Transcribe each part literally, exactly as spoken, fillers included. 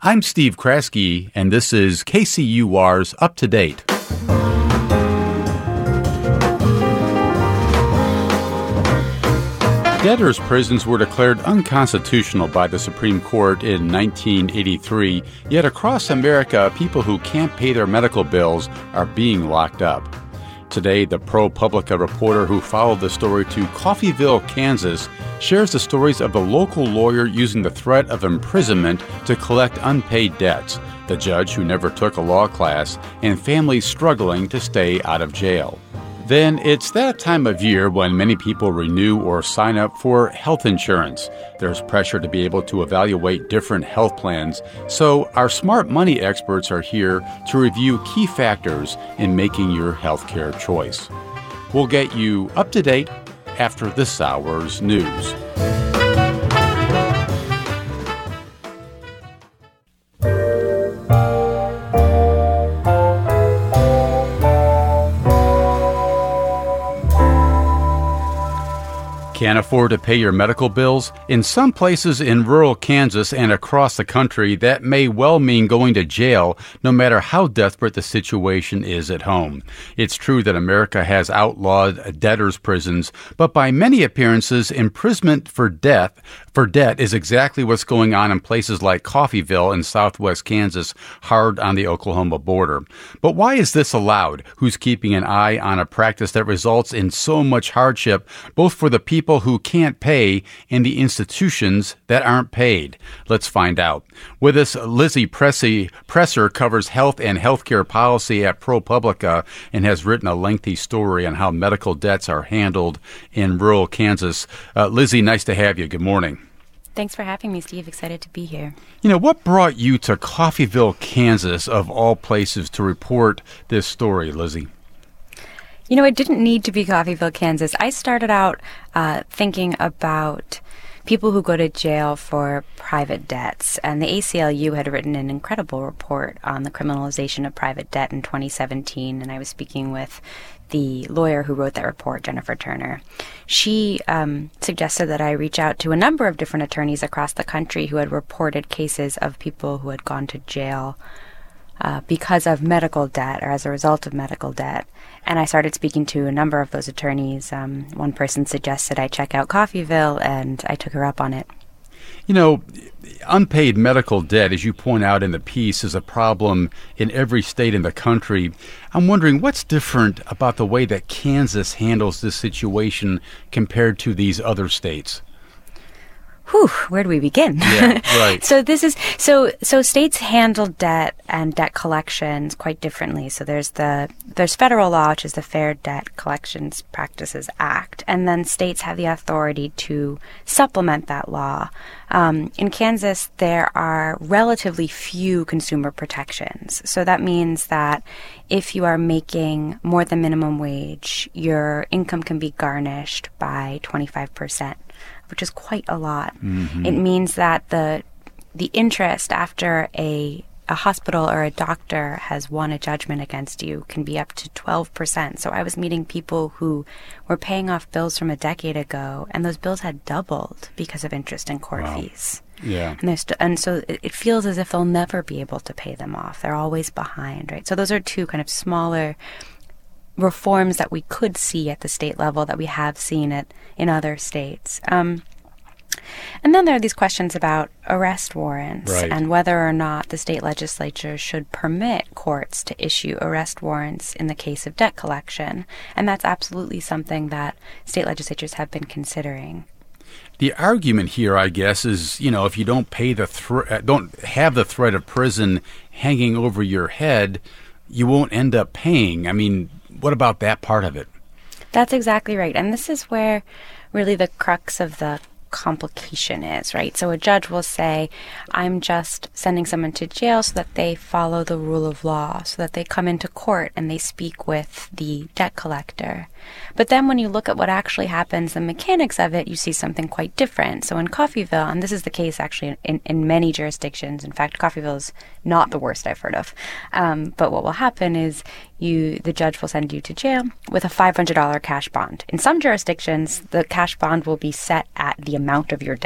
I'm Steve Kraske, and this is K C U R's Up to Date. Debtors' prisons were declared unconstitutional by the Supreme Court in nineteen eighty-three, yet across America, people who can't pay their medical bills are being locked up. Today, the ProPublica reporter who followed the story to Coffeyville, Kansas, shares the stories of the local lawyer using the threat of imprisonment to collect unpaid debts, the judge who never took a law class, and families struggling to stay out of jail. Then it's that time of year when many people renew or sign up for health insurance. There's pressure to be able to evaluate different health plans, so our smart money experts are here to review key factors in making your healthcare choice. We'll get you up to date after this hour's news. Can't afford to pay your medical bills? In some places in rural Kansas and across the country, that may well mean going to jail, no matter how desperate the situation is at home. It's true that America has outlawed debtors' prisons, but by many appearances, imprisonment for death for debt is exactly what's going on in places like Coffeyville in southwest Kansas, hard on the Oklahoma border. But why is this allowed? Who's keeping an eye on a practice that results in so much hardship, both for the people who can't pay and the institutions that aren't paid? Let's find out. With us, Lizzie Pressy, Presser covers health and healthcare policy at ProPublica and has written a lengthy story on how medical debts are handled in rural Kansas. Uh, Lizzie, nice to have you. Good morning. Thanks for having me, Steve. Excited to be here. You know, what brought you to Coffeyville, Kansas, of all places, to report this story, Lizzie? You know, it didn't need to be Coffeyville, Kansas. I started out uh, thinking about people who go to jail for private debts. And the A C L U had written an incredible report on the criminalization of private debt in twenty seventeen. And I was speaking with the lawyer who wrote that report, Jennifer Turner. She um, suggested that I reach out to a number of different attorneys across the country who had reported cases of people who had gone to jail uh, because of medical debt or as a result of medical debt. And I started speaking to a number of those attorneys. Um, one person suggested I check out Coffeyville, and I took her up on it. You know, unpaid medical debt, as you point out in the piece, is a problem in every state in the country. I'm wondering what's different about the way that Kansas handles this situation compared to these other states? Whew, where do we begin? Yeah, right. so this is so so states handle debt and debt collections quite differently. So there's the there's federal law, which is the Fair Debt Collections Practices Act, and then states have the authority to supplement that law. Um, in Kansas, there are relatively few consumer protections. So that means that if you are making more than minimum wage, your income can be garnished by twenty-five percent. Which is quite a lot. Mm-hmm. It means that the the interest after a a hospital or a doctor has won a judgment against you can be up to twelve percent. So I was meeting people who were paying off bills from a decade ago, and those bills had doubled because of interest and court wow. fees. Yeah. And, st- and so it, it feels as if they'll never be able to pay them off. They're always behind, right? So those are two kind of smaller reforms that we could see at the state level that we have seen it in other states. Um, and then there are these questions about arrest warrants right. and whether or not the state legislature should permit courts to issue arrest warrants in the case of debt collection. And that's absolutely something that state legislatures have been considering. The argument here, I guess, is, you know, if you don't pay the thre- don't have the threat of prison hanging over your head, you won't end up paying. I mean, what about that part of it? That's exactly right. And this is where really the crux of the complication is, right? So a judge will say, I'm just sending someone to jail so that they follow the rule of law, so that they come into court and they speak with the debt collector. But then when you look at what actually happens, the mechanics of it, you see something quite different. So in Coffeyville, and this is the case actually in, in many jurisdictions, in fact, Coffeyville is not the worst I've heard of. Um, but what will happen is you, the judge will send you to jail with a five hundred dollars cash bond. In some jurisdictions, the cash bond will be set at the amount of your debt.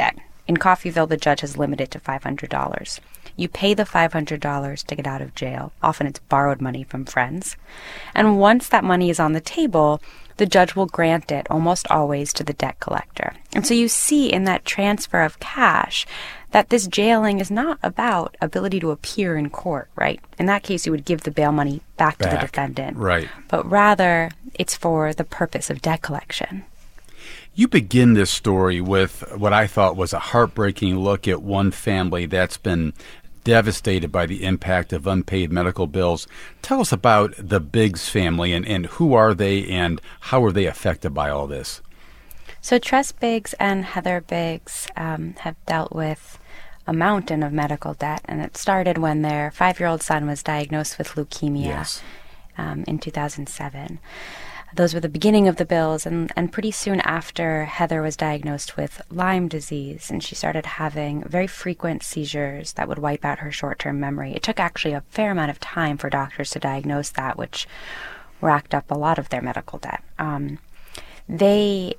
in Coffeyville, the judge has limited to five hundred dollars. You pay the five hundred dollars to get out of jail. Often it's borrowed money from friends. And once that money is on the table, the judge will grant it almost always to the debt collector. And so you see in that transfer of cash that this jailing is not about ability to appear in court, right? In that case, you would give the bail money back, back. to the defendant. Right. But rather, it's for the purpose of debt collection. You begin this story with what I thought was a heartbreaking look at one family that's been devastated by the impact of unpaid medical bills. Tell us about the Biggs family and, and who are they and how are they affected by all this? So Tress Biggs and Heather Biggs um, have dealt with a mountain of medical debt, and it started when their five-year-old son was diagnosed with leukemia yes. um, in two thousand seven. Those were the beginning of the bills, and, and pretty soon after, Heather was diagnosed with Lyme disease, and she started having very frequent seizures that would wipe out her short-term memory. It took actually a fair amount of time for doctors to diagnose that, which racked up a lot of their medical debt. Um, they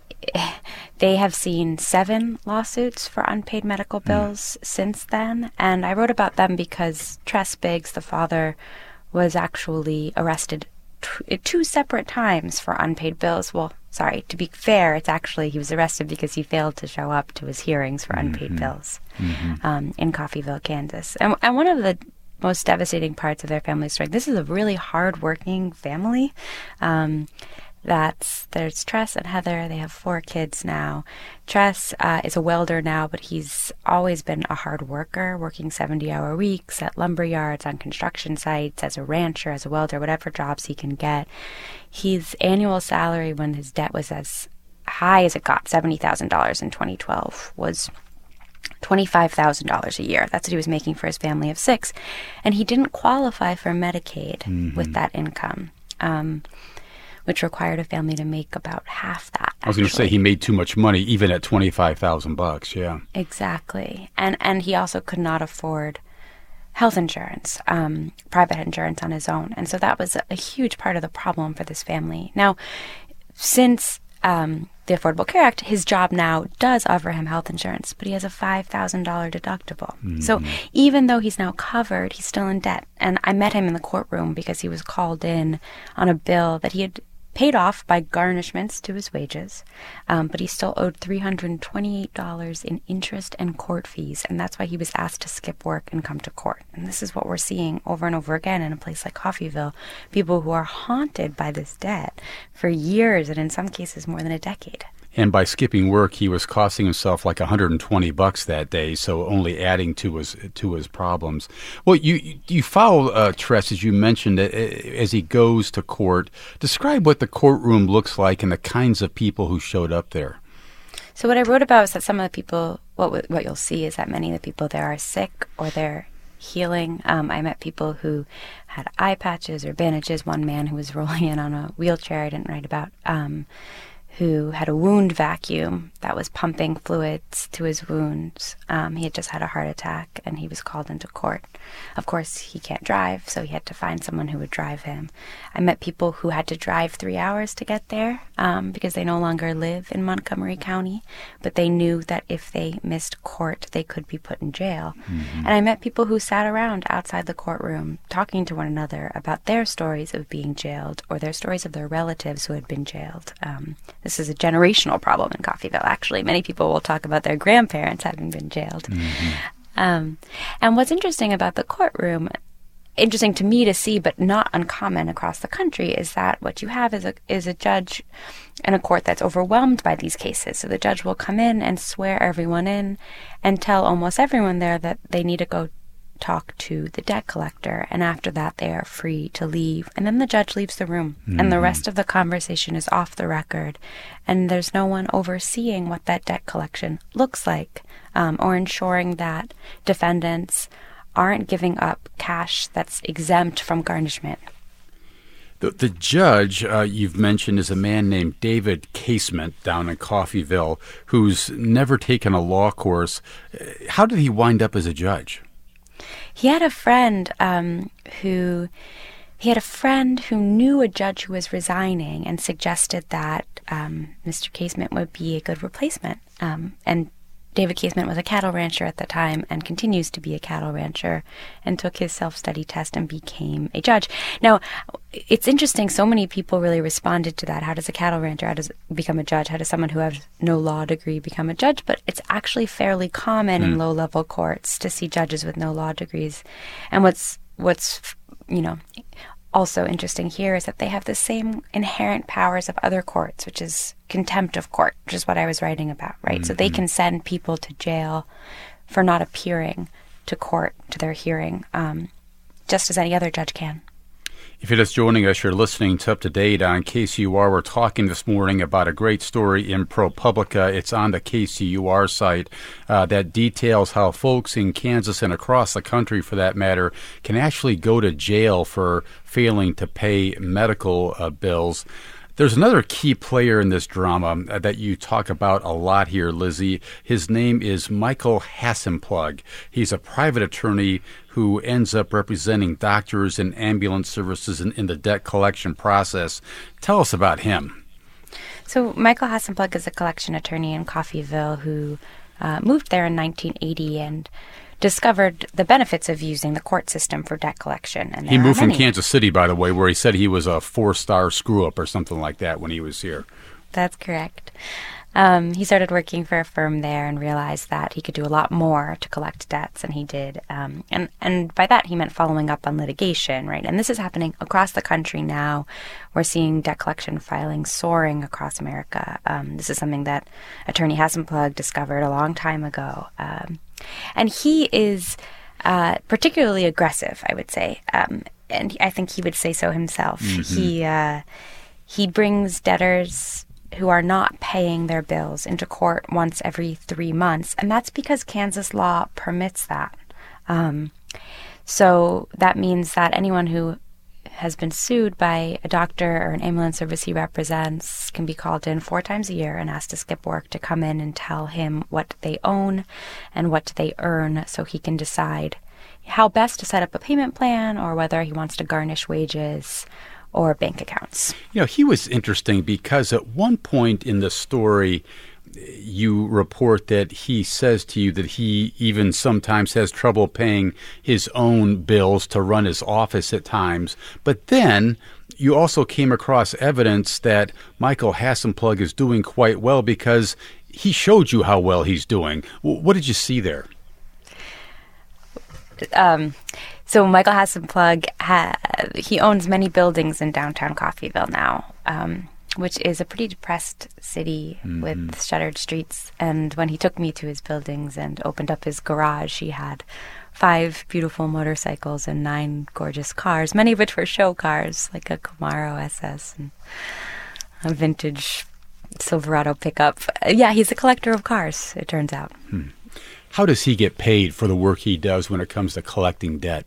they have seen seven lawsuits for unpaid medical bills mm. since then, and I wrote about them because Tress Biggs, the father, was actually arrested two separate times for unpaid bills. Well, sorry, to be fair, it's actually he was arrested because he failed to show up to his hearings for unpaid mm-hmm. bills mm-hmm. Um, in Coffeyville, Kansas. And, and one of the most devastating parts of their family story, this is a really hard-working family. Um, that's there's Tress and Heather. They have four kids now. Tress uh, is a welder now, but he's always been a hard worker, working seventy-hour weeks at lumber yards, on construction sites, as a rancher, as a welder, whatever jobs he can get. His annual salary when his debt was as high as it got, seventy thousand dollars in twenty twelve, was twenty-five thousand dollars a year. That's what he was making for his family of six. And he didn't qualify for Medicaid mm-hmm. with that income. Um which required a family to make about half that. Actually. I was going to say he made too much money, even at twenty-five thousand bucks. Yeah, exactly. And and he also could not afford health insurance, um, private insurance on his own, and so that was a, a huge part of the problem for this family. Now, since um, the Affordable Care Act, his job now does offer him health insurance, but he has a five thousand dollars deductible. Mm-hmm. So even though he's now covered, he's still in debt. And I met him in the courtroom because he was called in on a bill that he had paid off by garnishments to his wages, um, but he still owed three hundred twenty-eight dollars in interest and court fees, and that's why he was asked to skip work and come to court. And this is what we're seeing over and over again in a place like Coffeyville, people who are haunted by this debt for years, and in some cases more than a decade. And by skipping work, he was costing himself like one hundred twenty bucks that day, so only adding to his to his problems. Well, you you follow uh, Tress, as you mentioned, as he goes to court. Describe what the courtroom looks like and the kinds of people who showed up there. So what I wrote about is that some of the people, what what you'll see is that many of the people there are sick or they're healing. Um, I met people who had eye patches or bandages. One man who was rolling in on a wheelchair I didn't write about. Um, who had a wound vacuum that was pumping fluids to his wounds. Um, he had just had a heart attack, and he was called into court. Of course, he can't drive, so he had to find someone who would drive him. I met people who had to drive three hours to get there um, because they no longer live in Montgomery County, but they knew that if they missed court, they could be put in jail. Mm-hmm. And I met people who sat around outside the courtroom talking to one another about their stories of being jailed or their stories of their relatives who had been jailed. Um, This is a generational problem in Coffeyville, actually. Many people will talk about their grandparents having been jailed. Mm-hmm. Um, and what's interesting about the courtroom, interesting to me to see, but not uncommon across the country, is that what you have is a, is a judge in a court that's overwhelmed by these cases. So the judge will come in and swear everyone in and tell almost everyone there that they need to go talk to the debt collector, and after that they are free to leave, and then the judge leaves the room mm-hmm. and the rest of the conversation is off the record, and there's no one overseeing what that debt collection looks like, um, or ensuring that defendants aren't giving up cash that's exempt from garnishment. The, the judge uh, you've mentioned is a man named David Casement down in Coffeyville, who's never taken a law course. How did he wind up as a judge? He had a friend um, who he had a friend who knew a judge who was resigning and suggested that um, Mister Casement would be a good replacement. Um, and David Casement was a cattle rancher at the time and continues to be a cattle rancher, and took his self-study test and became a judge. Now, it's interesting, so many people really responded to that. How does a cattle rancher, how does become a judge? How does someone who has no law degree become a judge? But it's actually fairly common mm. in low-level courts to see judges with no law degrees. And what's, what's you know, also interesting here is that they have the same inherent powers of other courts, which is contempt of court, which is what I was writing about, right? Mm-hmm. So they can send people to jail for not appearing to court, to their hearing, um, just as any other judge can. If you're just joining us, you're listening to Up to Date on K C U R. We're talking this morning about a great story in ProPublica. It's on the K C U R site uh, that details how folks in Kansas and across the country, for that matter, can actually go to jail for failing to pay medical uh, bills. There's another key player in this drama that you talk about a lot here, Lizzie. His name is Michael Hassenplug. He's a private attorney who ends up representing doctors and ambulance services in, in the debt collection process. Tell us about him. So Michael Hassenplug is a collection attorney in Coffeyville who uh, moved there in nineteen eighty and discovered the benefits of using the court system for debt collection. And he moved from Kansas City, by the way, where he said he was a four-star screw-up or something like that when he was here. That's correct. Um, he started working for a firm there and realized that he could do a lot more to collect debts, and he did. Um, and, and by that, he meant following up on litigation, right? And this is happening across the country now. We're seeing debt collection filings soaring across America. Um, this is something that Attorney Hassenplug discovered a long time ago. Um, and he is uh, particularly aggressive, I would say. Um, and I think he would say so himself. Mm-hmm. He uh, he brings debtors who are not paying their bills into court once every three months. And that's because Kansas law permits that. Um, so that means that anyone who has been sued by a doctor or an ambulance service he represents can be called in four times a year and asked to skip work to come in and tell him what they own and what they earn, so he can decide how best to set up a payment plan or whether he wants to garnish wages or bank accounts. You know, he was interesting because at one point in the story, you report that he says to you that he even sometimes has trouble paying his own bills to run his office at times. But then you also came across evidence that Michael Hassenplug is doing quite well because he showed you how well he's doing. What did you see there? Um, so Michael Hassenplug, ha- he owns many buildings in downtown Coffeyville now, um, which is a pretty depressed city mm-hmm. with shuttered streets. And when he took me to his buildings and opened up his garage, he had five beautiful motorcycles and nine gorgeous cars, many of which were show cars, like a Camaro S S and a vintage Silverado pickup. Yeah, he's a collector of cars, it turns out. Hmm. How does he get paid for the work he does when it comes to collecting debt?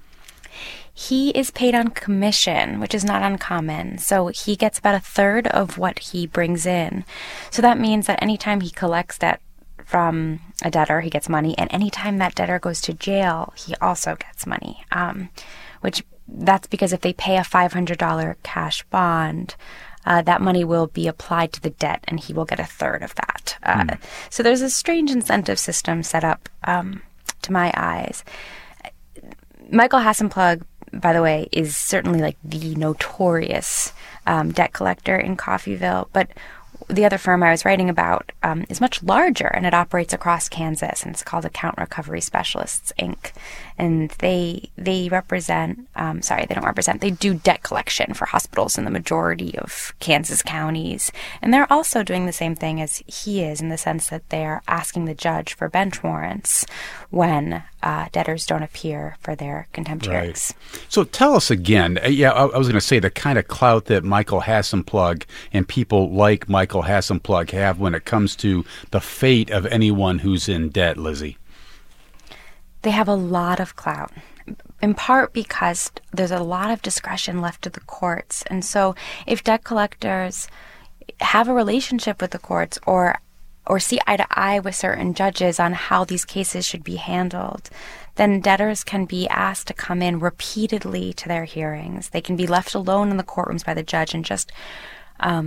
He is paid on commission, which is not uncommon. So he gets about a third of what he brings in. So that means that anytime he collects debt from a debtor, he gets money. And anytime that debtor goes to jail, he also gets money. Um, which that's because if they pay a five hundred dollars cash bond, Uh, that money will be applied to the debt, and he will get a third of that. Uh, mm. So there's a strange incentive system set up, um, to my eyes. Michael Hassenplug, by the way, is certainly like the notorious um, debt collector in Coffeyville, but the other firm I was writing about um, is much larger, and it operates across Kansas, and it's called Account Recovery Specialists, Incorporated. And they they represent, um, sorry, they don't represent, they do debt collection for hospitals in the majority of Kansas counties. And they're also doing the same thing as he is, in the sense that they're asking the judge for bench warrants when uh, debtors don't appear for their contempt right. hearings. So tell us again, uh, yeah, I, I was going to say the kind of clout that Michael Hassenplug and people like Michael Hassenplug have when it comes to the fate of anyone who's in debt, Lizzie. They have a lot of clout, in part because there's a lot of discretion left to the courts. And so if debt collectors have a relationship with the courts or or see eye to eye with certain judges on how these cases should be handled, then debtors can be asked to come in repeatedly to their hearings. They can be left alone in the courtrooms by the judge and just um,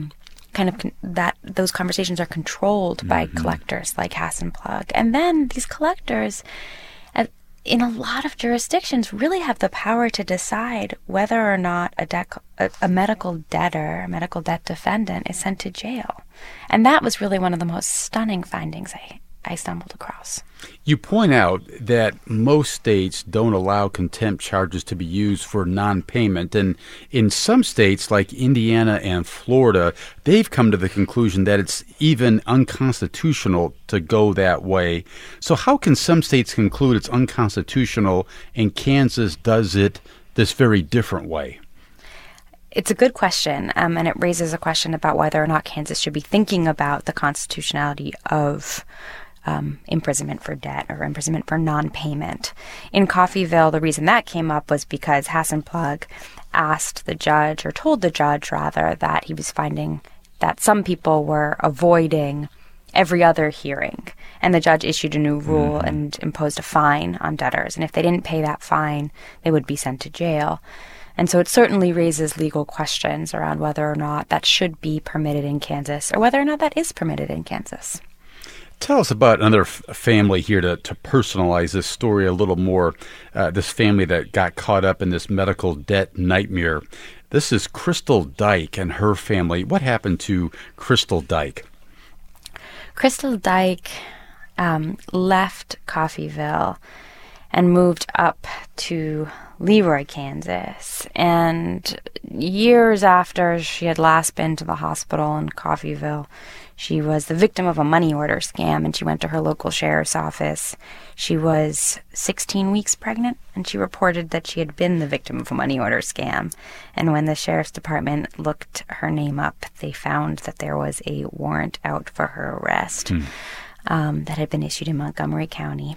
kind of con- that those conversations are controlled by mm-hmm. collectors like Hassenplug. And then these collectors, uh, in a lot of jurisdictions, really have the power to decide whether or not a, debt, a, a medical debtor, a medical debt defendant, is sent to jail. And that was really one of the most stunning findings I, I stumbled across. You point out that most states don't allow contempt charges to be used for non-payment. And in some states, like Indiana and Florida, they've come to the conclusion that it's even unconstitutional to go that way. So how can some states conclude it's unconstitutional and Kansas does it this very different way? It's a good question, um, and it raises a question about whether or not Kansas should be thinking about the constitutionality of Um, imprisonment for debt or imprisonment for non-payment. In Coffeyville, the reason that came up was because Hassenplug asked the judge, or told the judge rather, that he was finding that some people were avoiding every other hearing. And the judge issued a new rule mm-hmm. and imposed a fine on debtors. And if they didn't pay that fine, they would be sent to jail. And so it certainly raises legal questions around whether or not that should be permitted in Kansas or whether or not that is permitted in Kansas. Tell us about another f- family here to, to personalize this story a little more, uh, this family that got caught up in this medical debt nightmare. This is Crystal Dyke and her family. What happened to Crystal Dyke? Crystal Dyke um, left Coffeyville and moved up to Leroy, Kansas. And years after she had last been to the hospital in Coffeyville, she was the victim of a money order scam, and she went to her local sheriff's office. She was sixteen weeks pregnant, and she reported that she had been the victim of a money order scam. And when the sheriff's department looked her name up, they found that there was a warrant out for her arrest hmm. um, that had been issued in Montgomery County.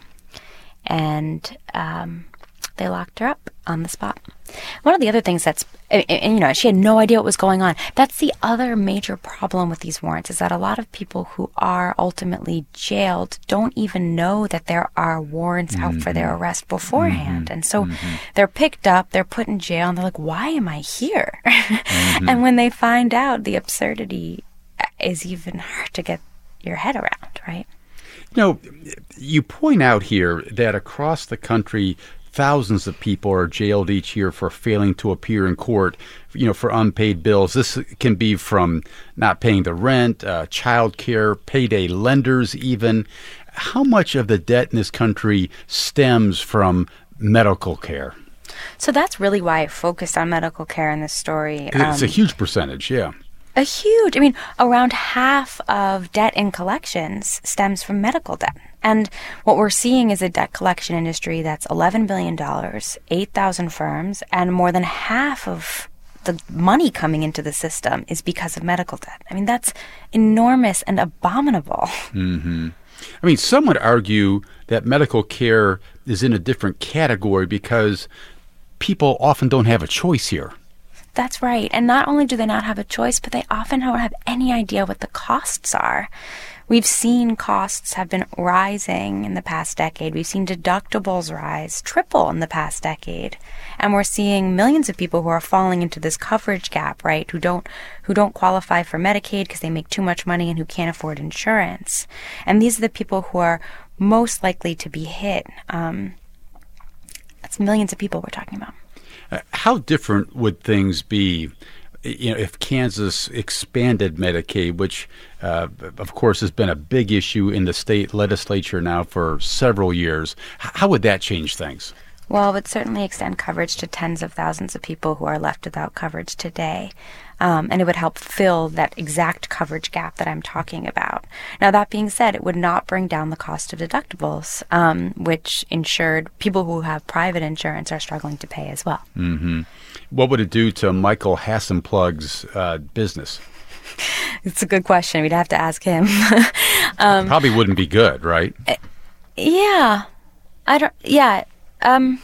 And um, they locked her up on the spot. One of the other things that's, and, and, you know, she had no idea what was going on. That's the other major problem with these warrants, is that a lot of people who are ultimately jailed don't even know that there are warrants mm-hmm. out for their arrest beforehand. Mm-hmm. And so mm-hmm. they're picked up, they're put in jail, and they're like, why am I here? Mm-hmm. And when they find out, the absurdity is even hard to get your head around, right? You know, you point out here that across the country, thousands of people are jailed each year for failing to appear in court, you know, for unpaid bills. This can be from not paying the rent, uh, child care, payday lenders even. How much of the debt in this country stems from medical care? So that's really why I focused on medical care in this story. It's um, a huge percentage, yeah. A huge, I mean, around half of debt in collections stems from medical debt. And what we're seeing is a debt collection industry that's eleven billion dollars, eight thousand firms, and more than half of the money coming into the system is because of medical debt. I mean, that's enormous and abominable. Mm-hmm. I mean, some would argue that medical care is in a different category because people often don't have a choice here. That's right. And not only do they not have a choice, but they often don't have any idea what the costs are. We've seen costs have been rising in the past decade. We've seen deductibles rise, triple in the past decade. And we're seeing millions of people who are falling into this coverage gap, right, who don't who don't qualify for Medicaid because they make too much money and who can't afford insurance. And these are the people who are most likely to be hit. Um, that's millions of people we're talking about. Uh, how different would things be, you know, if Kansas expanded Medicaid, which, uh, of course, has been a big issue in the state legislature now for several years? How would that change things? Well, it would certainly extend coverage to tens of thousands of people who are left without coverage today. Um, and it would help fill that exact coverage gap that I'm talking about. Now, that being said, it would not bring down the cost of deductibles, um, which insured people who have private insurance are struggling to pay as well. Mm-hmm. What would it do to Michael Hassenplug's uh, business? It's a good question. We'd have to ask him. um, Probably wouldn't be good, right? Uh, yeah. I don't, yeah. Um,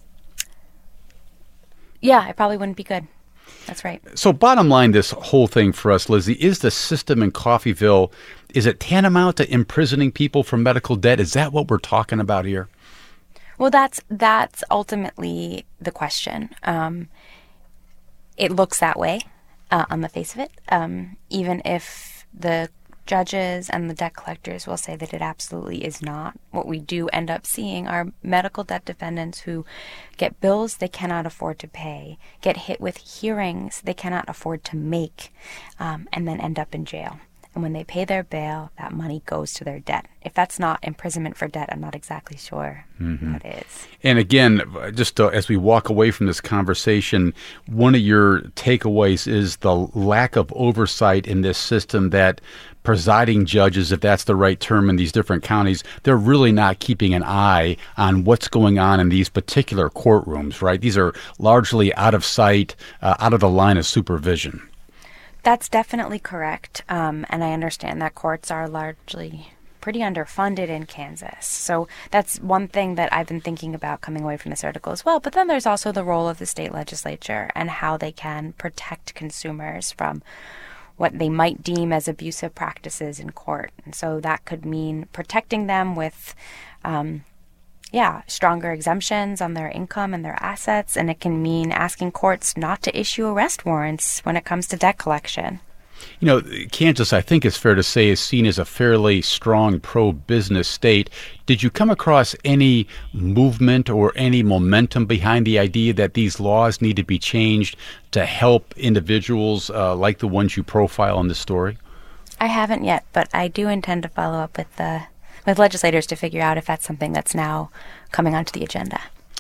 yeah, it probably wouldn't be good. That's right. So bottom line, this whole thing for us, Lizzie, is the system in Coffeyville, is it tantamount to imprisoning people for medical debt? Is that what we're talking about here? Well, that's that's ultimately the question. Um, it looks that way. uh, on the face of it, um, even if the judges and the debt collectors will say that it absolutely is not. What we do end up seeing are medical debt defendants who get bills they cannot afford to pay, get hit with hearings they cannot afford to make, um, and then end up in jail. And when they pay their bail, that money goes to their debt. If that's not imprisonment for debt, I'm not exactly sure mm-hmm. what is. And again, just uh, as we walk away from this conversation, one of your takeaways is the lack of oversight in this system, that presiding judges, if that's the right term, in these different counties, they're really not keeping an eye on what's going on in these particular courtrooms, right? These are largely out of sight, uh, out of the line of supervision. That's definitely correct, um, and I understand that courts are largely pretty underfunded in Kansas. So that's one thing that I've been thinking about coming away from this article as well. But then there's also the role of the state legislature and how they can protect consumers from what they might deem as abusive practices in court. And so that could mean protecting them with um, yeah, stronger exemptions on their income and their assets, and it can mean asking courts not to issue arrest warrants when it comes to debt collection. You know, Kansas, I think it's fair to say, is seen as a fairly strong pro-business state. Did you come across any movement or any momentum behind the idea that these laws need to be changed to help individuals uh, like the ones you profile in this story? I haven't yet, but I do intend to follow up with the with legislators to figure out if that's something that's now coming onto the agenda.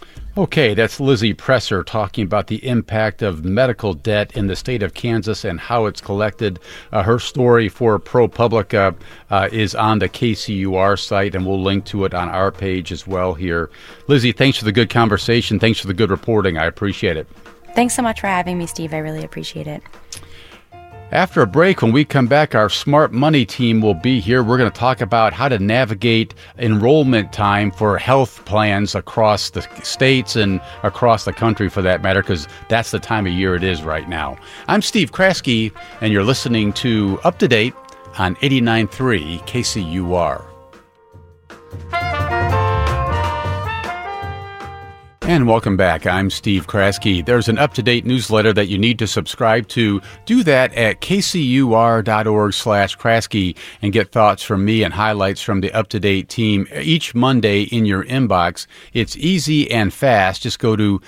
Okay, that's Lizzie Presser talking about the impact of medical debt in the state of Kansas and how it's collected. Uh, her story for ProPublica uh, is on the K C U R site, and we'll link to it on our page as well here. Lizzie, thanks for the good conversation. Thanks for the good reporting. I appreciate it. Thanks so much for having me, Steve. I really appreciate it. After a break, when we come back, our Smart Money team will be here. We're going to talk about how to navigate enrollment time for health plans across the states and across the country, for that matter, because that's the time of year it is right now. I'm Steve Kraske, and you're listening to Up to Date on eighty-nine point three K C U R. And welcome back. I'm Steve Kraske. There's an up-to-date newsletter that you need to subscribe to. Do that at kcur.org slash Kraske and get thoughts from me and highlights from the up-to-date team each Monday in your inbox. It's easy and fast. Just go to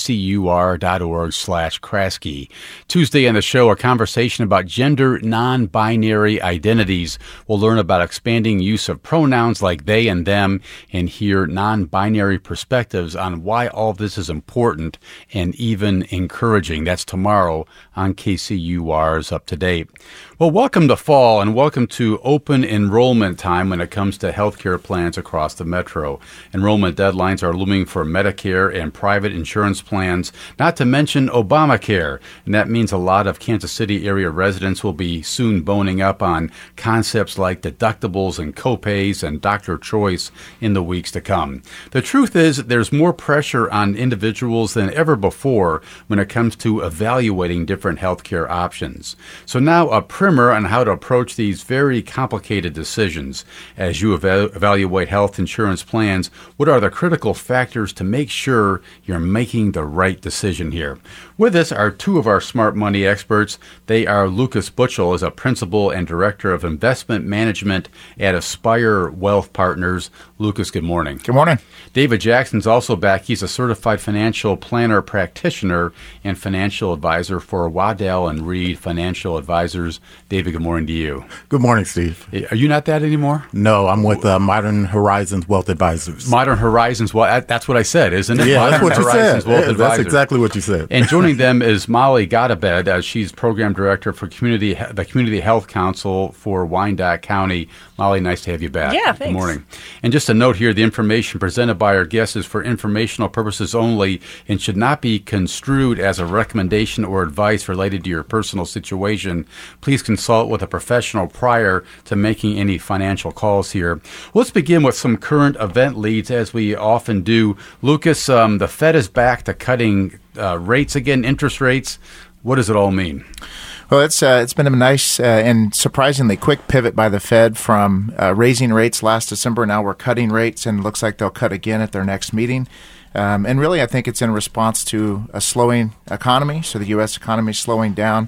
kcur.org slash Kraske. Tuesday on the show, a conversation about gender non-binary identities. We'll learn about expanding use of pronouns like they and them and hear non-binary perspectives on why all of this is important and even encouraging. That's tomorrow on K C U R's Up to Date. Well, welcome to fall and welcome to open enrollment time when it comes to healthcare plans across the metro. Enrollment deadlines are looming for Medicare and private insurance plans, not to mention Obamacare. And that means a lot of Kansas City area residents will be soon boning up on concepts like deductibles and copays and doctor choice in the weeks to come. The truth is there's more pressure on individuals than ever before when it comes to evaluating different healthcare options. So now a primer on how to approach these very complicated decisions. As you eva- evaluate health insurance plans, what are the critical factors to make sure you're making the right decision here? With us are two of our Smart Money experts. They are Lucas Butchell, as a principal and director of investment management at Aspire Wealth Partners. Lucas, good morning. Good morning. David Jackson's also back. He's a certified financial planner practitioner and financial advisor for Waddell and Reed Financial Advisors. David, good morning to you. Good morning, Steve. Are you not that anymore? No, I'm with uh, Modern Horizons Wealth Advisors. Modern Horizons, well, that's what I said, isn't it? Yeah, Modern that's what you Horizons said. Wealth Yeah, Advisors. That's exactly what you said. And joining them is Molly Gottabed. Uh, she's program director for community the Community Health Council for Wyandotte County. Molly, nice to have you back. Yeah, thanks. Good morning. And just a note here, the information presented by our guests is for informational purposes only and should not be construed as a recommendation or advice related to your personal situation. Please consult with a professional prior to making any financial calls here. Let's begin with some current event leads, as we often do. Lucas, um, the Fed is back to cutting uh, rates again, interest rates. What does it all mean? Well, it's uh, it's been a nice uh, and surprisingly quick pivot by the Fed from uh, raising rates last December. Now we're cutting rates, and it looks like they'll cut again at their next meeting. Um, and really, I think it's in response to a slowing economy. So the U S economy is slowing down.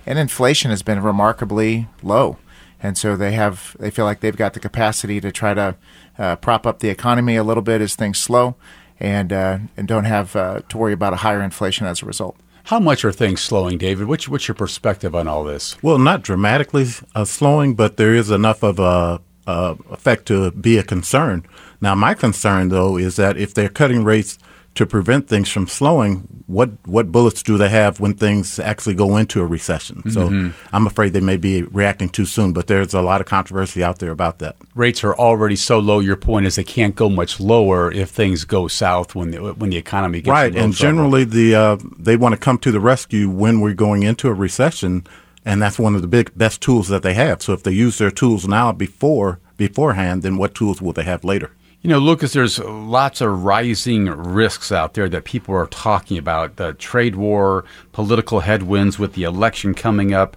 and inflation has been remarkably low. And so they have they feel like they've got the capacity to try to uh, prop up the economy a little bit as things slow, and uh, and don't have uh, to worry about a higher inflation as a result. How much are things slowing, David? What's, what's your perspective on all this? Well, not dramatically uh, slowing, but there is enough of a uh, effect to be a concern. Now, my concern, though, is that if they're cutting rates to prevent things from slowing, what what bullets do they have when things actually go into a recession? So mm-hmm. I'm afraid they may be reacting too soon, but there's a lot of controversy out there about that. Rates are already so low. Your point is they can't go much lower if things go south when the, when the economy gets right. And trouble. Generally, the uh, they want to come to the rescue when we're going into a recession, and that's one of the big best tools that they have. So if they use their tools now before beforehand, then what tools will they have later? You know, Lucas, there's lots of rising risks out there that people are talking about. The trade war, political headwinds with the election coming up.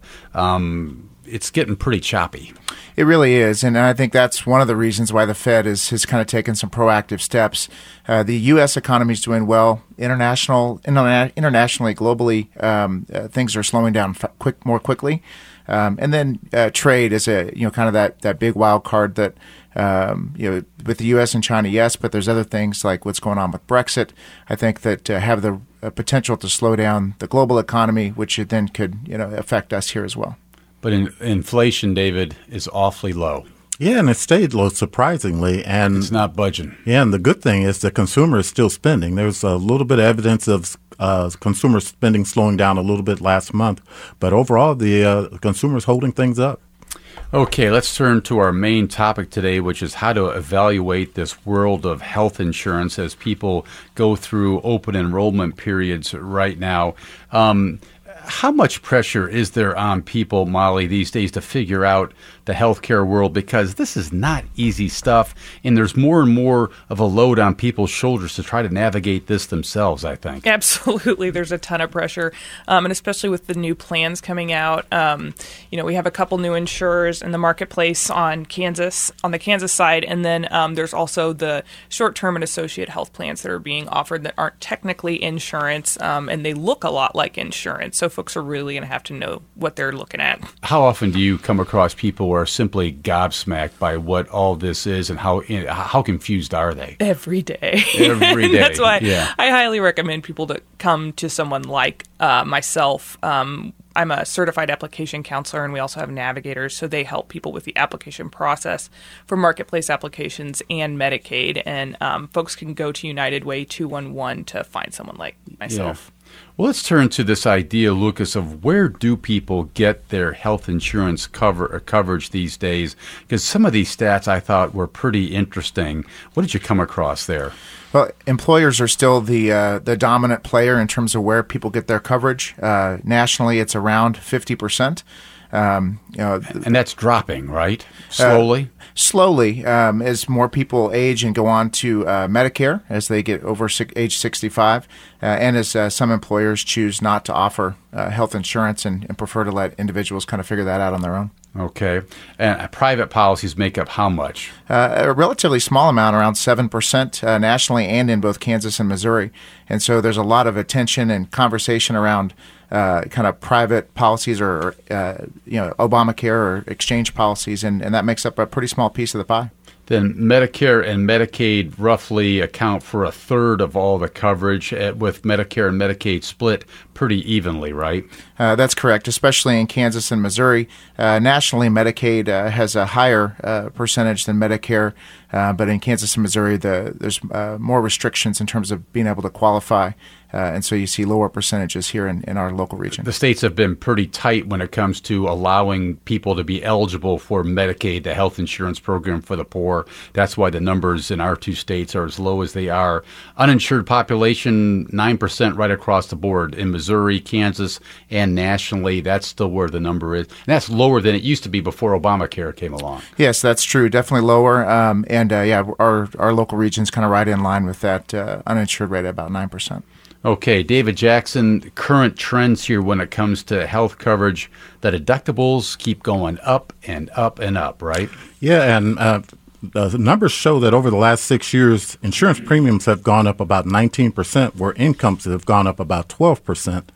Um, it's getting pretty choppy. It really is. And I think that's one of the reasons why the Fed is, has kind of taken some proactive steps. Uh, the U S economy is doing well. International, interna- internationally, globally, um, uh, things are slowing down f- quick, more quickly. Um, and then uh, trade is a you know kind of that, that big wild card that um, you know with the U S and China, yes, but there's other things like what's going on with Brexit. I think that uh, have the uh, potential to slow down the global economy, which then could you know affect us here as well. But in, inflation, David, is awfully low. Yeah, and it stayed low surprisingly, and it's not budging. Yeah, and the good thing is the consumer is still spending. There's a little bit of evidence of uh, consumer spending slowing down a little bit last month, but overall the uh, consumer is holding things up. Okay, let's turn to our main topic today, which is how to evaluate this world of health insurance as people go through open enrollment periods right now. Um, How much pressure is there on people, Molly, these days to figure out the healthcare world? Because this is not easy stuff, and there's more and more of a load on people's shoulders to try to navigate this themselves, I think. Absolutely. There's a ton of pressure, um, and especially with the new plans coming out. Um, you know, we have a couple new insurers in the marketplace on Kansas, on the Kansas side, and then um, there's also the short-term and associate health plans that are being offered that aren't technically insurance, um, and they look a lot like insurance. So folks are really going to have to know what they're looking at. How often do you come across people who are simply gobsmacked by what all this is, and how how confused are they? Every day. Every day. That's why yeah. I highly recommend people to come to someone like uh, myself. Um, I'm a certified application counselor, and we also have navigators, so they help people with the application process for marketplace applications and Medicaid. And um, folks can go to United Way two one one to find someone like myself. Yeah. Well, let's turn to this idea, Lucas, of where do people get their health insurance cover uh, coverage these days? Because some of these stats I thought were pretty interesting. What did you come across there? Well, employers are still the uh, the dominant player in terms of where people get their coverage. Uh, nationally, it's around fifty percent. Um, you know, and that's dropping, right? Slowly? Uh, slowly, um, as more people age and go on to uh, Medicare as they get over si- age sixty-five, uh, and as uh, some employers choose not to offer uh, health insurance and, and prefer to let individuals kind of figure that out on their own. Okay. And uh, private policies make up how much? Uh, a relatively small amount, around seven percent uh, nationally and in both Kansas and Missouri. And so there's a lot of attention and conversation around uh, kind of private policies or, uh, you know, Obamacare or exchange policies, and, and that makes up a pretty small piece of the pie. Then Medicare and Medicaid roughly account for a third of all the coverage, with Medicare and Medicaid split pretty evenly, right? Uh, that's correct, especially in Kansas and Missouri. Uh, nationally, Medicaid uh, has a higher uh, percentage than Medicare, uh, but in Kansas and Missouri, the, there's uh, more restrictions in terms of being able to qualify, uh, and so you see lower percentages here in, in our local region. The states have been pretty tight when it comes to allowing people to be eligible for Medicaid, the health insurance program for the poor. That's why the numbers in our two states are as low as they are. Uninsured population, nine percent right across the board in Missouri, Kansas, and nationally. That's still where the number is. And that's lower than it used to be before Obamacare came along. Yes, that's true. Definitely lower. Um, and, uh, yeah, our, our local region's kind of right in line with that uh, uninsured rate at about nine percent. Okay, David Jackson, current trends here when it comes to health coverage, the deductibles keep going up and up and up, right? Yeah, and uh, the numbers show that over the last six years, insurance premiums have gone up about nineteen percent, where incomes have gone up about twelve percent.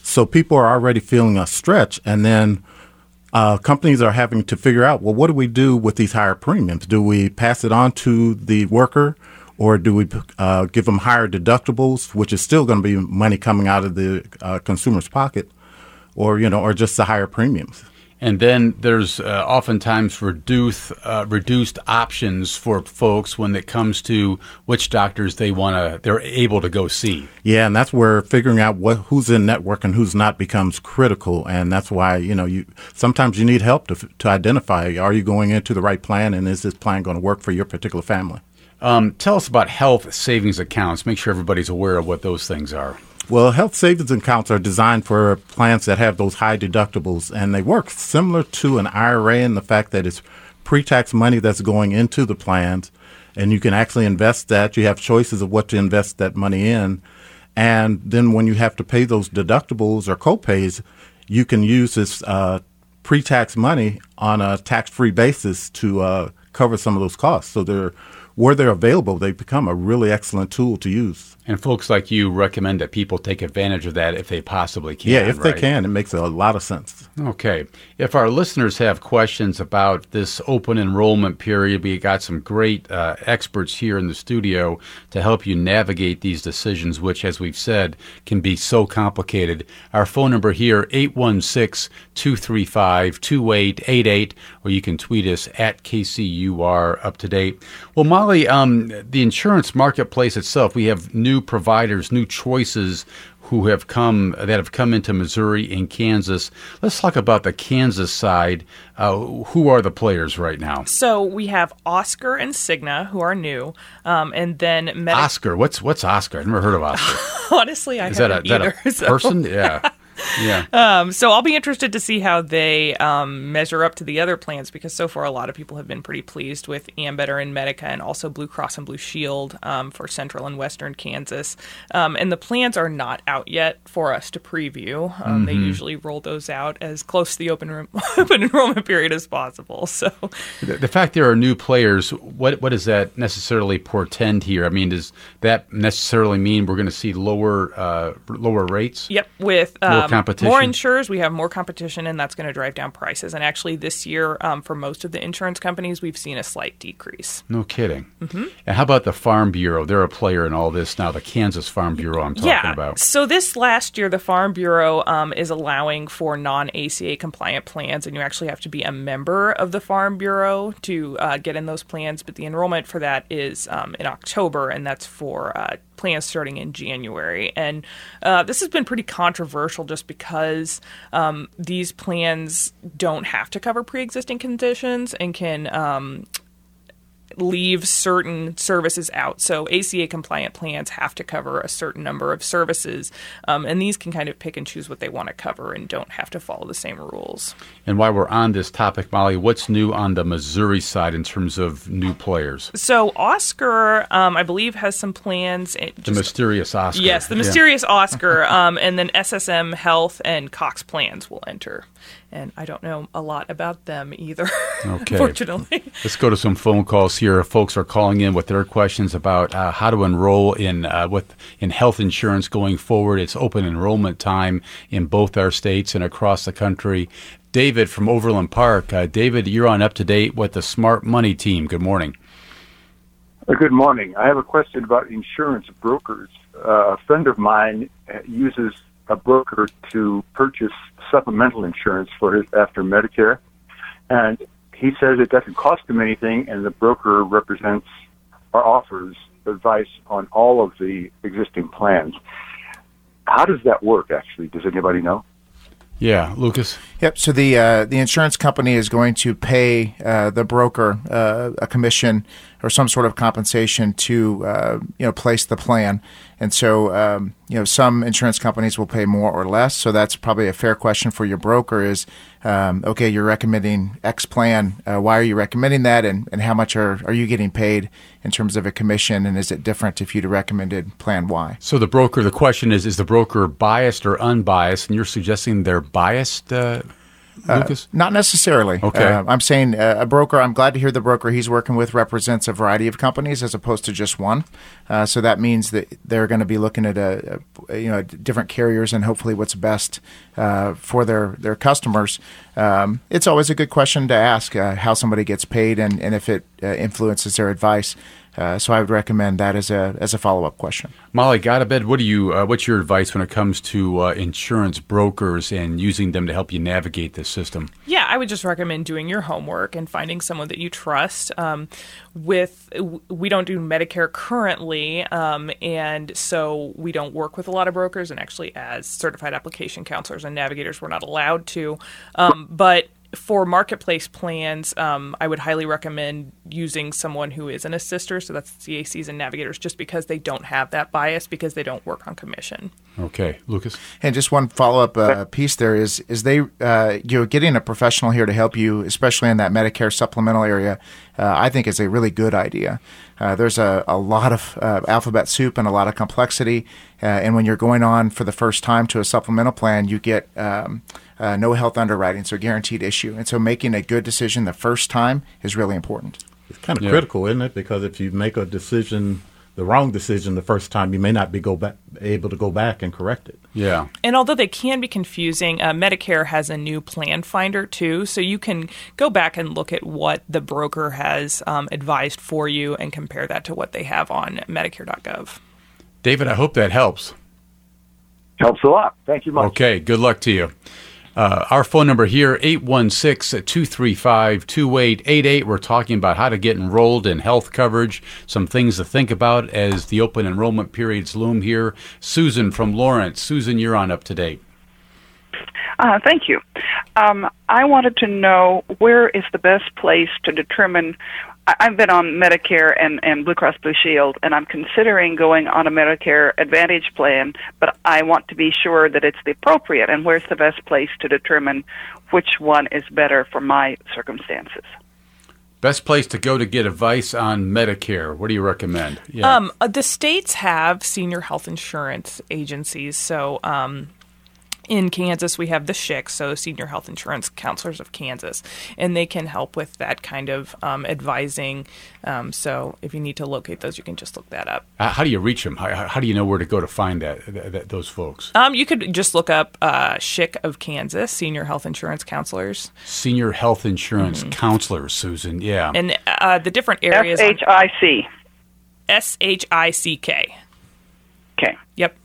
So people are already feeling a stretch, and then uh, companies are having to figure out, well, what do we do with these higher premiums? Do we pass it on to the worker, or do we uh, give them higher deductibles, which is still going to be money coming out of the uh, consumer's pocket, or you know, or just the higher premiums? And then there's uh, oftentimes reduced uh, reduced options for folks when it comes to which doctors they want to they're able to go see. Yeah, and that's where figuring out what who's in network and who's not becomes critical. And that's why you know you sometimes you need help to to identify, are you going into the right plan, and is this plan going to work for your particular family? Um, tell us about health savings accounts. Make sure everybody's aware of what those things are. Well, health savings accounts are designed for plans that have those high deductibles, and they work similar to an I R A in the fact that it's pre-tax money that's going into the plans, and you can actually invest that. You have choices of what to invest that money in, and then when you have to pay those deductibles or co-pays, you can use this uh, pre-tax money on a tax-free basis to uh, cover some of those costs. So they're where they're available, they become a really excellent tool to use. And folks like you recommend that people take advantage of that if they possibly can. Yeah, if right? they can. It makes a lot of sense. Okay. If our listeners have questions about this open enrollment period, we got some great uh, experts here in the studio to help you navigate these decisions, which, as we've said, can be so complicated. Our phone number here, eight one six, two three five, two eight eight eight, or you can tweet us at K C U R Up to Date. Well, Molly, um, the insurance marketplace itself, we have new providers, new choices who have come that have come into Missouri and Kansas. Let's talk about the Kansas side. Uh, who are the players right now? So we have Oscar and Cigna, who are new, um, and then Medi- Oscar. What's what's Oscar? I've never heard of Oscar. Honestly, I is that a, haven't is that either. a so. person? Yeah. Yeah. Um, so I'll be interested to see how they um, measure up to the other plans, because so far a lot of people have been pretty pleased with Ambetter and Medica, and also Blue Cross and Blue Shield um, for Central and Western Kansas. Um, and the plans are not out yet for us to preview. Um, mm-hmm. They usually roll those out as close to the open room, open enrollment period as possible. So the, the fact there are new players, what what does that necessarily portend here? I mean, does that necessarily mean we're going to see lower uh, lower rates? Yep, with um, more competition, more insurers, we have more competition, and that's going to drive down prices. And actually, this year, um, for most of the insurance companies, we've seen a slight decrease. No kidding. Mm-hmm. And how about the Farm Bureau? They're a player in all this now. The Kansas Farm Bureau, I'm talking yeah. about. So this last year, the Farm Bureau um, is allowing for non-A C A compliant plans, and you actually have to be a member of the Farm Bureau to uh, get in those plans. But the enrollment for that is um, in October, and that's for uh, plans starting in January. And uh, this has been pretty controversial just because um, these plans don't have to cover pre-existing conditions and can um, leave certain services out. So A C A compliant plans have to cover a certain number of services, um, and these can kind of pick and choose what they want to cover and don't have to follow the same rules. And while we're on this topic, Molly, what's new on the Missouri side in terms of new players? So Oscar, um, I believe, has some plans. It just, the mysterious Oscar. Yes, the mysterious yeah. Oscar, um, and then S S M Health and Cox Plans will enter. And I don't know a lot about them either, okay. Fortunately. Let's go to some phone calls here. Folks are calling in with their questions about uh, how to enroll in uh, with in health insurance going forward. It's open enrollment time in both our states and across the country. David from Overland Park. Uh, David, you're on Up to Date with the Smart Money team. Good morning. Uh, good morning. I have a question about insurance brokers. Uh, a friend of mine uses a broker to purchase supplemental insurance for his after Medicare, and he says it doesn't cost him anything, and the broker represents or offers advice on all of the existing plans. How does that work, actually? Does anybody know? Yeah, Lucas? Yep. So the uh, the insurance company is going to pay uh, the broker uh, a commission or some sort of compensation to uh, you know place the plan. And so um, you know some insurance companies will pay more or less. So that's probably a fair question for your broker is, um, okay, you're recommending X plan. Uh, why are you recommending that? And, and how much are, are you getting paid in terms of a commission? And is it different if you'd recommended plan Y? So the broker, the question is, is the broker biased or unbiased? And you're suggesting they're biased? Uh Lucas? Uh, not necessarily. Okay. Uh, I'm saying uh, a broker, I'm glad to hear the broker he's working with represents a variety of companies as opposed to just one. Uh, so that means that they're going to be looking at a, a, you know different carriers and hopefully what's best uh, for their, their customers. Um, it's always a good question to ask uh, how somebody gets paid and, and if it uh, influences their advice. Uh, so I would recommend that as a as a follow-up question. Molly Gottabed, what do you? Uh, what's your advice when it comes to uh, insurance brokers and using them to help you navigate this system? Yeah, I would just recommend doing your homework and finding someone that you trust. Um, with we don't do Medicare currently, um, and so we don't work with a lot of brokers. And actually, as certified application counselors and navigators, we're not allowed to. Um, but for marketplace plans, um, I would highly recommend using someone who is an assister, so that's C A Cs and navigators, just because they don't have that bias because they don't work on commission. Okay, Lucas? And just one follow-up uh, piece there is is they uh, you know getting a professional here to help you, especially in that Medicare supplemental area, uh, I think is a really good idea. Uh, there's a, a lot of uh, alphabet soup and a lot of complexity, uh, and when you're going on for the first time to a supplemental plan, you get um, uh, no health underwriting, so guaranteed issue. And so making a good decision the first time is really important. It's kind of Yeah. critical, isn't it? Because if you make a decision, the wrong decision the first time, you may not be go back, able to go back and correct it. Yeah. And although they can be confusing, uh, Medicare has a new plan finder too, so you can go back and look at what the broker has um, advised for you and compare that to what they have on Medicare dot gov. David, I hope that helps. Helps a lot. Thank you much. Okay, good luck to you. Uh, our phone number here, eight one six, two three five, two eight eight eight. We're talking about how to get enrolled in health coverage, some things to think about as the open enrollment periods loom here. Susan from Lawrence. Susan, you're on up to date. Uh, thank you. Um, I wanted to know where is the best place to determine. I- I've been on Medicare and, and Blue Cross Blue Shield, and I'm considering going on a Medicare Advantage plan, but I want to be sure that it's the appropriate, and where's the best place to determine which one is better for my circumstances? Best place to go to get advice on Medicare. What do you recommend? Yeah. Um, uh, the states have senior health insurance agencies, so um, in Kansas, we have the S H I C, so Senior Health Insurance Counselors of Kansas, and they can help with that kind of um, advising. Um, so if you need to locate those, you can just look that up. Uh, how do you reach them? How, how do you know where to go to find that, that, that those folks? Um, you could just look up uh, S H I C of Kansas, Senior Health Insurance Counselors. Senior Health Insurance Counselors, Susan. Yeah. And uh, the different areas. S H I C. S H I C K. Okay. Yep.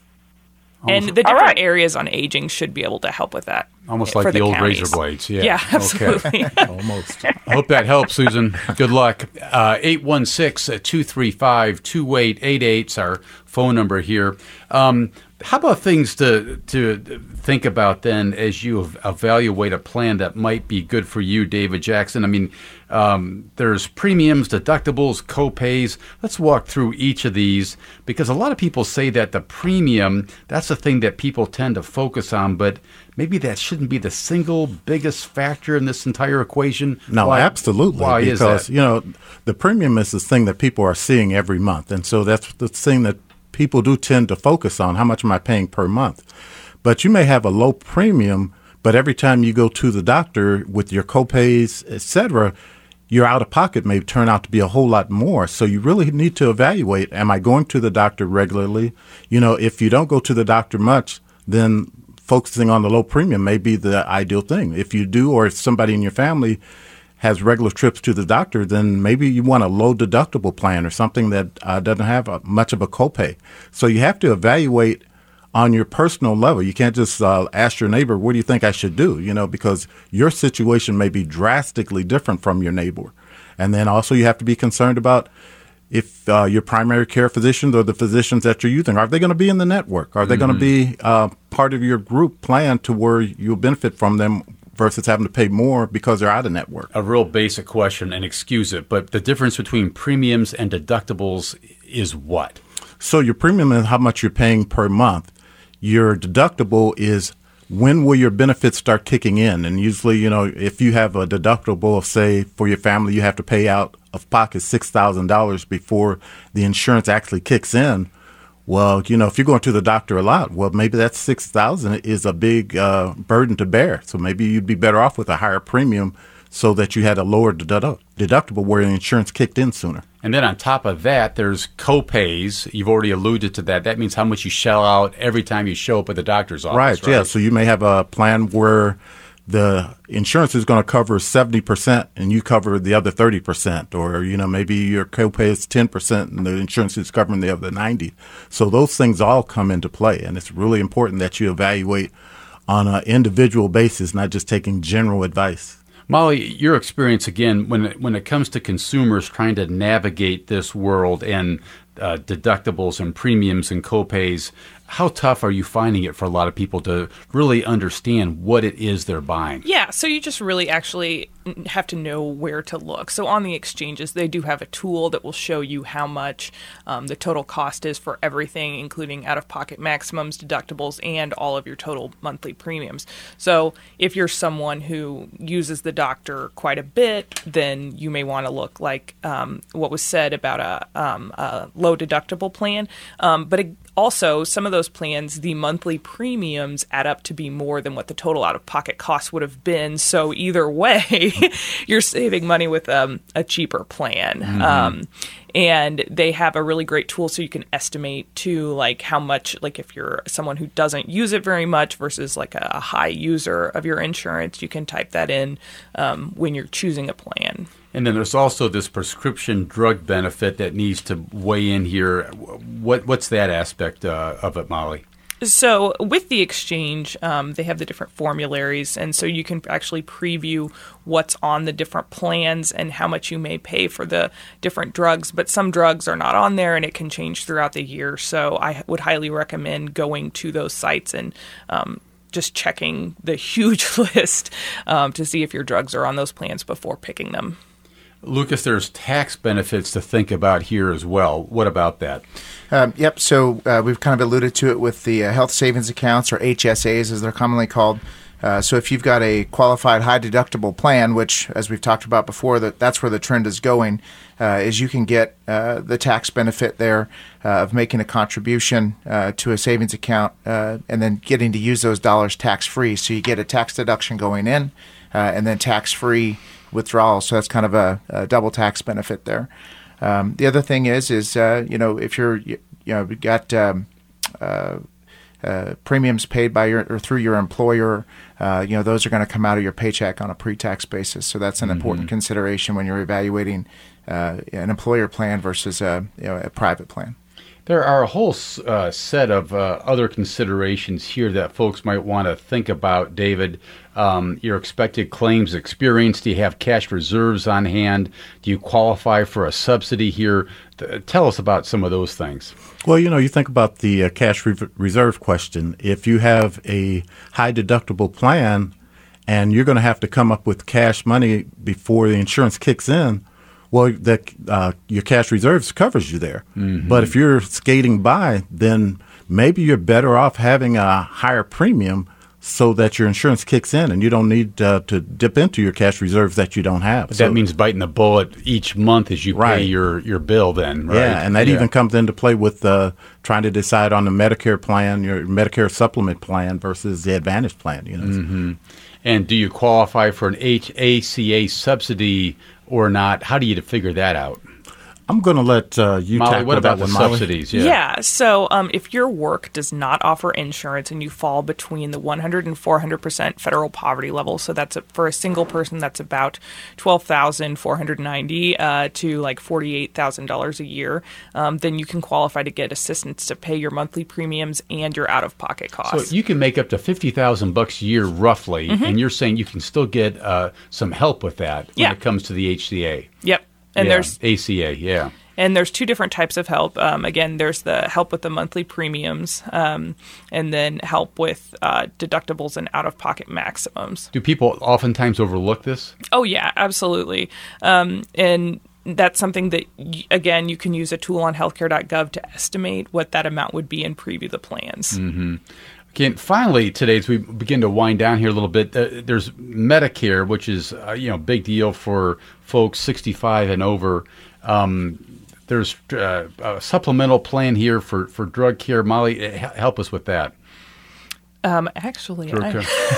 Almost, And the All different right. areas on aging should be able to help with that. almost for like the, old counties. razor blades. Yeah. Yeah, absolutely. Okay. Almost. I hope that helps, Susan. Good luck. Uh, eight one six, two three five, two eight eight eight is our phone number here. Um, how about things to to think about then as you ev- evaluate a plan that might be good for you, David Jackson? I mean, um, there's premiums, deductibles, copays. Let's walk through each of these because a lot of people say that the premium, that's the thing that people tend to focus on, but maybe that shouldn't be the single biggest factor in this entire equation. No, Why- absolutely. Why because, is that? you know, the premium is the thing that people are seeing every month. And so that's the thing that people do tend to focus on. How much am I paying per month? But you may have a low premium, but every time you go to the doctor with your copays, et cetera, your out of pocket may turn out to be a whole lot more. So you really need to evaluate, am I going to the doctor regularly? You know, if you don't go to the doctor much, then focusing on the low premium may be the ideal thing. If you do, or if somebody in your family has regular trips to the doctor, then maybe you want a low deductible plan or something that uh, doesn't have a, much of a copay. So you have to evaluate on your personal level. You can't just uh, ask your neighbor, what do you think I should do? You know, because your situation may be drastically different from your neighbor. And then also you have to be concerned about if uh, your primary care physicians or the physicians that you're using, are they going to be in the network? Are they Mm-hmm. going to be uh, part of your group plan to where you'll benefit from them versus having to pay more because they're out of network? A real basic question, and excuse it, but the difference between premiums and deductibles is what? So your premium is how much you're paying per month. Your deductible is when will your benefits start kicking in? And usually, you know, if you have a deductible of, say, for your family, you have to pay out of pocket six thousand dollars before the insurance actually kicks in. Well, you know, if you're going to the doctor a lot, well, maybe that six thousand dollars is a big uh, burden to bear. So maybe you'd be better off with a higher premium so that you had a lower dedu- deductible where the insurance kicked in sooner. And then on top of that, there's co-pays. You've already alluded to that. That means how much you shell out every time you show up at the doctor's office. Right, right? yeah. So you may have a plan where the insurance is going to cover seventy percent and you cover the other thirty percent. Or, you know, maybe your copay is ten percent and the insurance is covering the other ninety. So those things all come into play. And it's really important that you evaluate on an individual basis, not just taking general advice. Molly, your experience, again, when it, when it comes to consumers trying to navigate this world and uh, deductibles and premiums and copays, how tough are you finding it for a lot of people to really understand what it is they're buying? Yeah, so you just really actually have to know where to look. So on the exchanges, they do have a tool that will show you how much um, the total cost is for everything, including out-of-pocket maximums, deductibles, and all of your total monthly premiums. So if you're someone who uses the doctor quite a bit, then you may want to look like um, what was said about a, um, a low deductible plan. Um, but it, also, some of those plans, the monthly premiums add up to be more than what the total out-of-pocket cost would have been. So either way, you're saving money with um, a cheaper plan. Mm-hmm. Um, and they have a really great tool so you can estimate, too, like how much, like if you're someone who doesn't use it very much versus like a high user of your insurance, you can type that in um, when you're choosing a plan. And then there's also this prescription drug benefit that needs to weigh in here. What What's that aspect uh, of it, Molly? So with the exchange, um, they have the different formularies, and so you can actually preview what's on the different plans and how much you may pay for the different drugs. But some drugs are not on there, and it can change throughout the year. So I would highly recommend going to those sites and um, just checking the huge list um, to see if your drugs are on those plans before picking them. Lucas, there's tax benefits to think about here as well. What about that? Um, yep. So uh, we've kind of alluded to it with the uh, health savings accounts, or H S As as they're commonly called. Uh, so if you've got a qualified high deductible plan, which, as we've talked about before, that that's where the trend is going, uh, is you can get uh, the tax benefit there uh, of making a contribution uh, to a savings account uh, and then getting to use those dollars tax-free. So you get a tax deduction going in uh, and then tax-free withdrawal. So that's kind of a, a double tax benefit there. Um, the other thing is, is uh, you know, if you're, you know, got um, uh, uh, premiums paid by your or through your employer, uh, you know, those are going to come out of your paycheck on a pre-tax basis. So that's an mm-hmm. important consideration when you're evaluating uh, an employer plan versus a, you know, a private plan. There are a whole uh, set of uh, other considerations here that folks might want to think about, David. Um, your expected claims experience. Do you have cash reserves on hand? Do you qualify for a subsidy here? Th- tell us about some of those things. Well, you know, you think about the uh, cash re- reserve question. If you have a high deductible plan and you're going to have to come up with cash money before the insurance kicks in, well, the, uh, your cash reserves covers you there. Mm-hmm. But if you're skating by, then maybe you're better off having a higher premium so that your insurance kicks in and you don't need uh, to dip into your cash reserves that you don't have. But so, that means biting the bullet each month as you right. pay your, your bill then, right? Yeah, and that yeah. even comes into play with uh, trying to decide on the Medicare plan, your Medicare supplement plan versus the Advantage plan. You know. Mm-hmm. And do you qualify for an H A C A subsidy or not? How do you figure that out? I'm going to let uh, you Molly, tackle what about that the one, Molly? subsidies? Yeah. yeah so um, if your work does not offer insurance and you fall between the one hundred and four hundred percent federal poverty level, so that's a, for a single person, that's about twelve thousand four hundred ninety dollars uh, to like forty-eight thousand dollars a year, um, then you can qualify to get assistance to pay your monthly premiums and your out-of-pocket costs. So you can make up to fifty thousand bucks a year roughly, mm-hmm. and you're saying you can still get uh, some help with that when yeah. it comes to the H C A. Yep. And yeah, there's A C A, yeah. And there's two different types of help. Um, again, there's the help with the monthly premiums, um, and then help with uh, deductibles and out-of-pocket maximums. Do people oftentimes overlook this? Oh, yeah, absolutely. Um, and that's something that, again, you can use a tool on healthcare dot gov to estimate what that amount would be and preview the plans. Mm-hmm. Okay, finally, today, as we begin to wind down here a little bit, uh, there's Medicare, which is uh, you know big deal for folks sixty-five and over. Um, there's uh, a supplemental plan here for, for drug care. Molly, help us with that. Um, actually, I,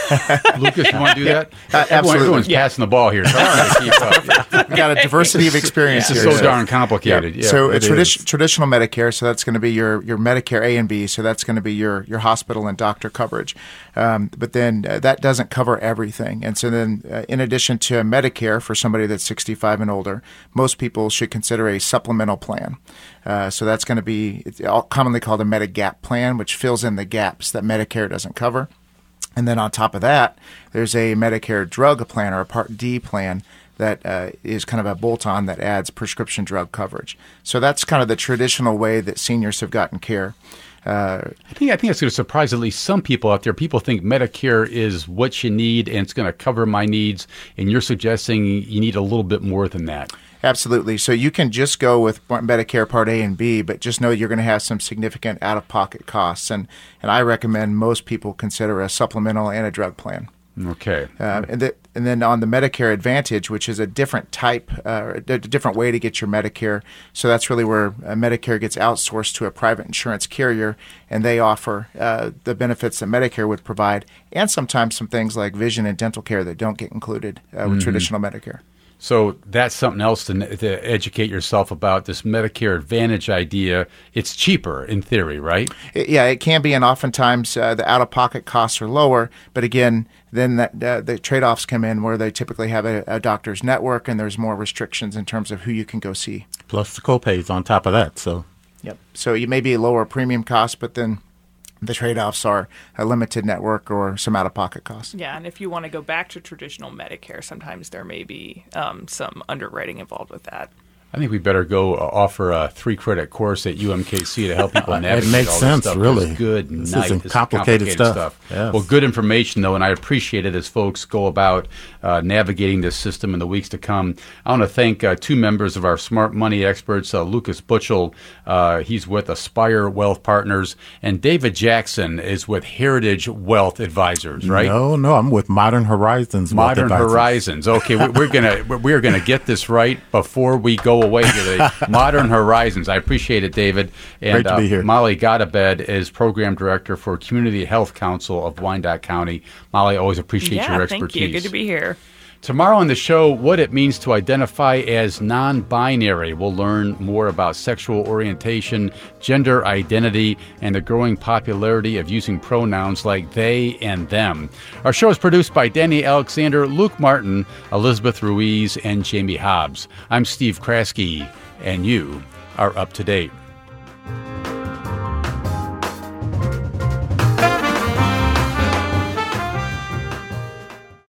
Lucas, you want to do that? Uh, absolutely. Everyone's yeah. passing the ball here. So I'm to keep up. We've got a diversity of experience It's here. so darn complicated. Yeah. Yeah, so it a tradi- is. traditional Medicare, so that's going to be your, your Medicare A and B, so that's going to be your, your hospital and doctor coverage. Um, but then uh, that doesn't cover everything. And so then uh, in addition to Medicare for somebody that's sixty-five and older, most people should consider a supplemental plan. Uh, so that's going to be it's commonly called a Medigap plan, which fills in the gaps that Medicare doesn't cover. And then on top of that, there's a Medicare drug plan or a Part D plan that uh, is kind of a bolt-on that adds prescription drug coverage. So that's kind of the traditional way that seniors have gotten care. Uh, I think I think it's going to surprise at least some people out there. People think Medicare is what you need and it's going to cover my needs, and you're suggesting you need a little bit more than that. Absolutely. So you can just go with Medicare Part A and B, but just know you're going to have some significant out-of-pocket costs. And, and I recommend most people consider a supplemental and a drug plan. Okay. Uh, and, the, and then on the Medicare Advantage, which is a different type, uh, a different way to get your Medicare. So that's really where uh, Medicare gets outsourced to a private insurance carrier, and they offer uh, the benefits that Medicare would provide, and sometimes some things like vision and dental care that don't get included uh, with mm-hmm. traditional Medicare. So that's something else to, to educate yourself about, this Medicare Advantage idea. It's cheaper in theory, right? It, yeah, it can be, and oftentimes uh, the out-of-pocket costs are lower. But again, then that, uh, the trade-offs come in where they typically have a, a doctor's network, and there's more restrictions in terms of who you can go see. Plus the copays on top of that. So, yep. So you may be a lower premium cost, but then the trade-offs are a limited network or some out-of-pocket costs. Yeah, and if you want to go back to traditional Medicare, sometimes there may be um, some underwriting involved with that. I think we better go uh, offer a three-credit course at U M K C to help people navigate it makes all sense, this stuff. really. It's good This night. isn't This complicated is complicated stuff. stuff. Yes. Well, good information, though, and I appreciate it as folks go about uh, navigating this system in the weeks to come. I want to thank uh, two members of our Smart Money experts, uh, Lucas Butchell, uh, he's with Aspire Wealth Partners, and David Jackson is with Heritage Wealth Advisors, right? No, no, I'm with Modern Horizons. Modern Wealth Horizons. Okay, we, we're gonna we're gonna get this right before we go away today. Modern Horizons. I appreciate it, David. And Great to be here. Uh, Molly Gottabed is Program Director for Community Health Council of Wyandotte County. Molly, always appreciate yeah, your expertise. Thank you. Good to be here. Tomorrow on the show, what it means to identify as non-binary. We'll learn more about sexual orientation, gender identity, and the growing popularity of using pronouns like they and them. Our show is produced by Danny Alexander, Luke Martin, Elizabeth Ruiz, and Jamie Hobbs. I'm Steve Kraske, and you are up to date.